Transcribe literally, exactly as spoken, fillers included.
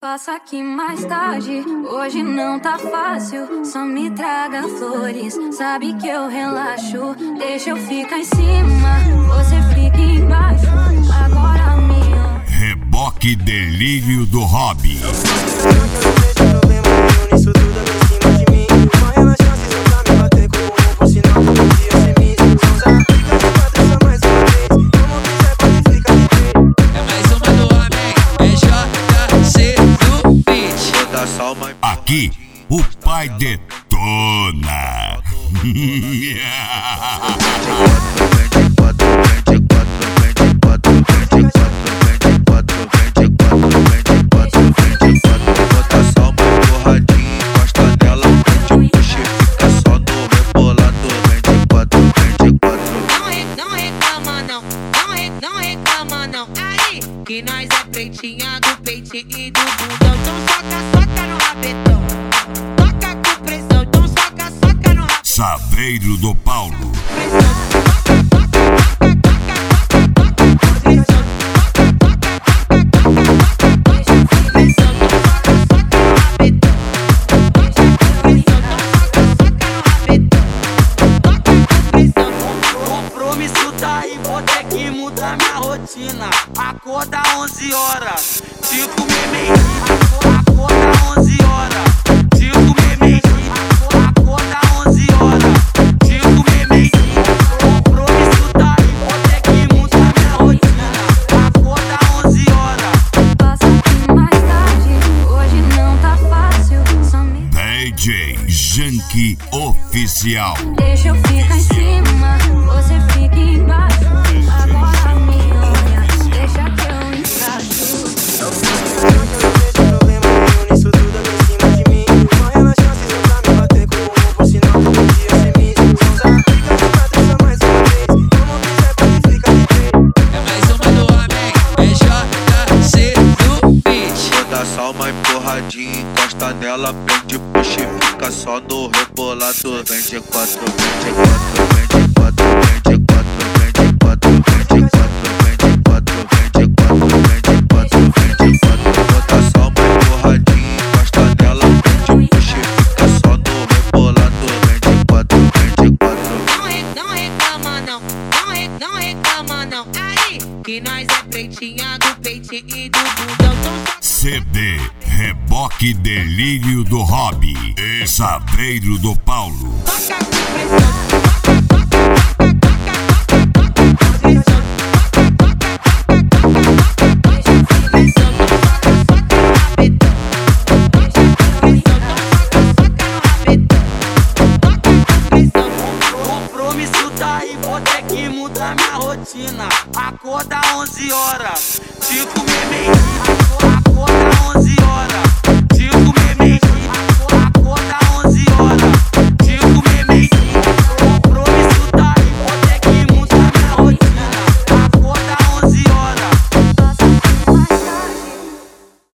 Passa aqui mais tarde, hoje não tá fácil. Só me traga flores, sabe que eu relaxo. Deixa eu ficar em cima, você fica embaixo. Agora minha Reboque Delírio do Hobby. Aqui, o pai detona. Que nós é pretinha do peitinho e do bundão. Então soca, soca no rabetão. Toca com pressão, então soca, soca no rabetão. Saveiro do Paulo. Compromisso tá aí, vou ter que mudar minha rotina. Acorda onze horas, te comer meio-dia. Acorda onze horas, te comer meio-dia. Acorda onze horas, te comer meio-dia. Compromisso tá aí, vou ter que mudar minha rotina. Acorda onze horas. passa aqui mais tarde, hoje não tá fácil. Só me D J Junkie Oficial. deixa eu ficar em cima, você fica embaixo. Agora me olha, deixa que eu encaixo. Só uma empurradinha, encosta nela, prende, puxa e fica só no rebolado. Vende quatro, vende quatro, vende quatro, vende quatro, vende quatro, vende quatro, vende quatro, vende quatro, vende quatro, vende quatro. Bota só uma empurradinha, encosta nela, prende, puxa e fica só no rebolado. Vende quatro, vende quatro. Não, re, não reclama não, não, re, não reclama não. Aí, que nós é pretinha do peitinho e do bundão. C D Reboque Delírio do Hobby. E Saveiro do Paulo. Toca com pressão. Compromisso tá aí, vou ter que mudar minha rotina. Acorda onze horas, te comer meio-dia.